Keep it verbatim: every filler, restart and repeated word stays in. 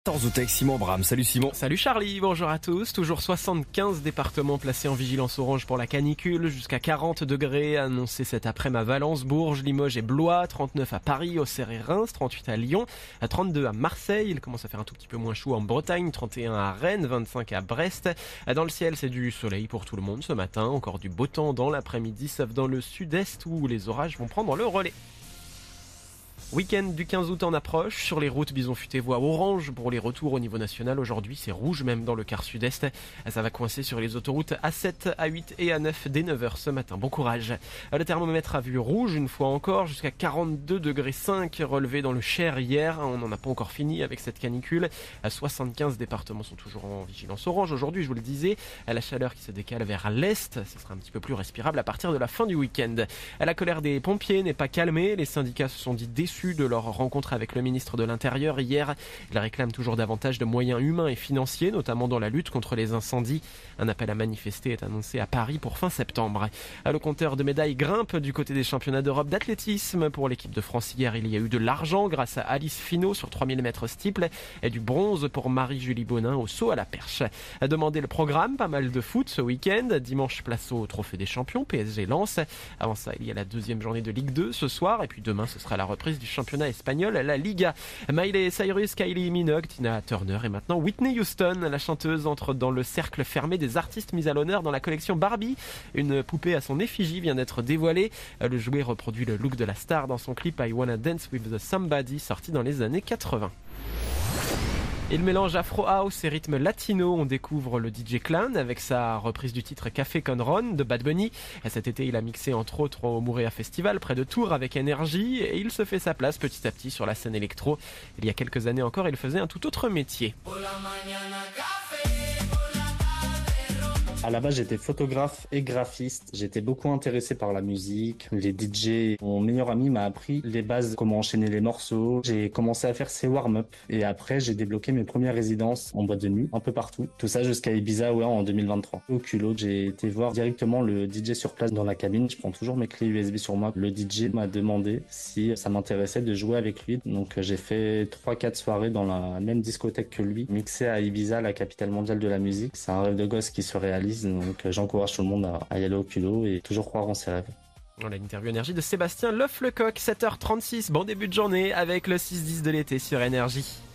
Zoutec, Simon Bram. Salut Simon. Salut Charlie, bonjour à tous. Toujours soixante-quinze départements placés en vigilance orange pour la canicule, jusqu'à quarante degrés annoncés cet après-midi à Valence, Bourges, Limoges et Blois, trente-neuf à Paris, Auxerre et Reims, trente-huit à Lyon, à trente-deux à Marseille. Il commence à faire un tout petit peu moins chaud en Bretagne, trente et un à Rennes, vingt-cinq à Brest. Dans le ciel, c'est du soleil pour tout le monde ce matin, encore du beau temps dans l'après-midi, sauf dans le sud-est où les orages vont prendre le relais. Week-end du quinze août en approche. Sur les routes, Bison Futé voit orange pour les retours au niveau national. Aujourd'hui, c'est rouge même dans le quart sud-est. Ça va coincer sur les autoroutes A sept, A huit et A neuf dès neuf heures ce matin. Bon courage. Le thermomètre a vu rouge une fois encore, jusqu'à quarante-deux degrés cinq relevé dans le Cher hier. On n'en a pas encore fini avec cette canicule. soixante-quinze départements sont toujours en vigilance orange. Aujourd'hui, je vous le disais, la chaleur qui se décale vers l'est. Ce sera un petit peu plus respirable à partir de la fin du week-end. La colère des pompiers n'est pas calmée. Les syndicats se sont dit déçus de leur rencontre avec le ministre de l'Intérieur hier. Ils réclament toujours davantage de moyens humains et financiers, notamment dans la lutte contre les incendies. Un appel à manifester est annoncé à Paris pour fin septembre. Le compteur de médailles grimpe du côté des championnats d'Europe d'athlétisme. Pour l'équipe de France hier, il y a eu de l'argent grâce à Alice Finot sur trois mille mètres steeple et du bronze pour Marie-Julie Bonin au saut à la perche. À demander le programme, pas mal de foot ce week-end. Dimanche, place au Trophée des Champions, P S G Lens. Avant ça, il y a la deuxième journée de Ligue deux ce soir et puis demain, ce sera la reprise du championnat espagnol, la Liga. Miley Cyrus, Kylie Minogue, Tina Turner et maintenant Whitney Houston. La chanteuse entre dans le cercle fermé des artistes mis à l'honneur dans la collection Barbie. Une poupée à son effigie vient d'être dévoilée. Le jouet reproduit le look de la star dans son clip I Wanna Dance With The Somebody sorti dans les années quatre-vingts. Et le mélange Afro House et rythme latino, on découvre le D J Clan avec sa reprise du titre Café con Ron de Bad Bunny. Et cet été, il a mixé entre autres au Moorea Festival près de Tours avec énergie et il se fait sa place petit à petit sur la scène électro. Il y a quelques années encore, il faisait un tout autre métier. À la base, j'étais photographe et graphiste. J'étais beaucoup intéressé par la musique, les D J. Mon meilleur ami m'a appris les bases, comment enchaîner les morceaux. J'ai commencé à faire ces warm-up. Et après, j'ai débloqué mes premières résidences en boîte de nuit, un peu partout. Tout ça jusqu'à Ibiza, ouais, en deux mille vingt-trois. Au culot, j'ai été voir directement le D J sur place dans la cabine. Je prends toujours mes clés U S B sur moi. Le D J m'a demandé si ça m'intéressait de jouer avec lui. Donc, j'ai fait trois quatre soirées dans la même discothèque que lui, mixé à Ibiza, la capitale mondiale de la musique. C'est un rêve de gosse qui se réalise. Donc j'encourage tout le monde à, à y aller au culot et toujours croire en ses rêves. On a une interview énergie de Sébastien Loefflecoq, sept heures trente-six, bon début de journée avec le six dix de l'été sur Énergie.